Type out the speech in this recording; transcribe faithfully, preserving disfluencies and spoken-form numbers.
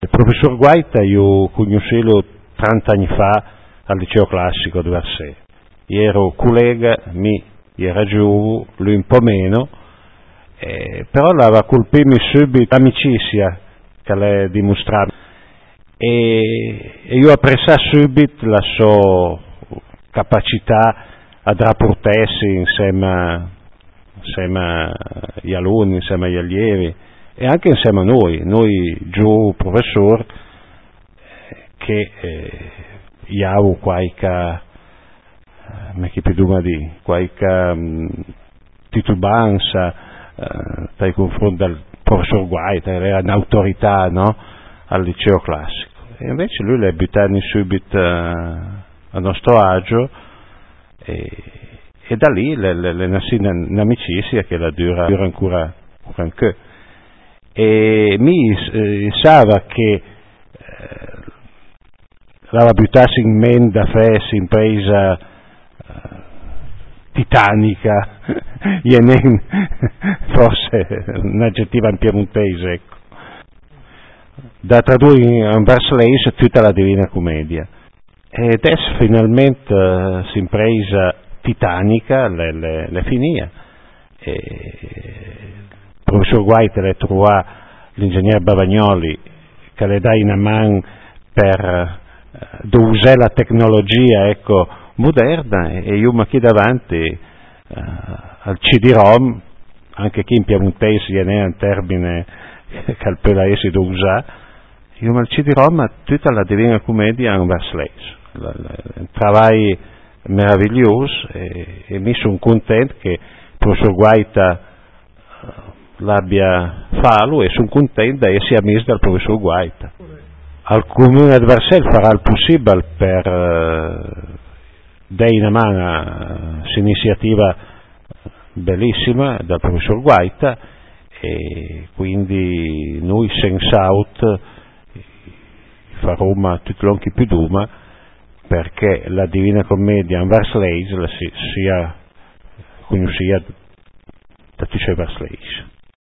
Il professor Guaita io conoscevo trenta anni fa al liceo classico di Varsè. Io ero collega, mi era giù, lui un po' meno, eh, però l'aveva colpito subito l'amicizia che l'ha dimostrato e, e io apprezzavo subito la sua capacità a rapportarsi insieme, insieme agli alunni, insieme agli allievi e anche insieme a noi, noi giù professori che eh, abbiamo qualche, come che più di, qualche um, titubanza eh, nei confronti del professor Guaita, era un'autorità, no? Al liceo classico. E invece lui l'ha buttato subito uh, a nostro agio e, e da lì le, le, le nasce un'amicizia che la dura, dura ancora anche. E mi eh, sa che eh, l'aveva buttato in mente da fare impresa uh, titanica, forse un aggettivo in piemontese, ecco. Da tradurre in verso tutta la Divina Commedia. E adesso finalmente uh, si impresa titanica le, le, le finia. E il professor Guaita le trova l'ingegnere Bavagnoli che le dà una mano per uh, usare la tecnologia, ecco, moderna, e io mi chiedo davanti uh, al C D-ROM, anche chi in piemontese non è un termine che al pelaesi da usare, io mi C D-ROM tutta la Divina Commedia in verso un lavoro meraviglioso e, e mi sono contento che il professor Guaita uh, l'abbia fatto e sono contento di essere amico del professor Guaita. Al Comune di Varsè farà il possibile per uh, dare una mano a questa iniziativa bellissima del professor Guaita e quindi noi senz'altro faremo tutto l'anche più duma perché la Divina Commedia in Varsè sia conosciuta da tutti i Varslesi.